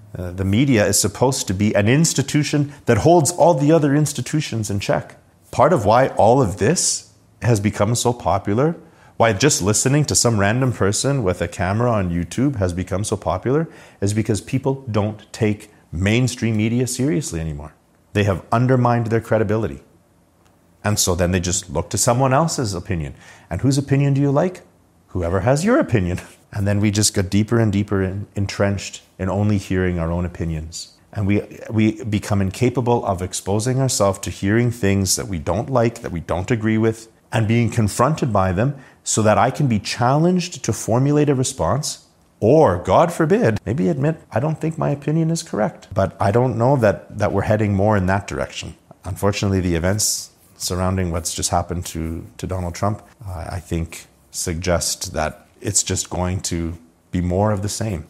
The media is supposed to be an institution that holds all the other institutions in check. Part of why all of this has become so popular, why just listening to some random person with a camera on YouTube has become so popular, is because people don't take mainstream media seriously anymore. They have undermined their credibility. And so then they just look to someone else's opinion. And whose opinion do you like? Whoever has your opinion. And then we just got deeper and deeper entrenched in only hearing our own opinions. And we become incapable of exposing ourselves to hearing things that we don't like, that we don't agree with, and being confronted by them so that I can be challenged to formulate a response, or, God forbid, maybe admit, I don't think my opinion is correct. But I don't know that we're heading more in that direction. Unfortunately, the events surrounding what's just happened to Donald Trump, I think suggest that it's just going to be more of the same.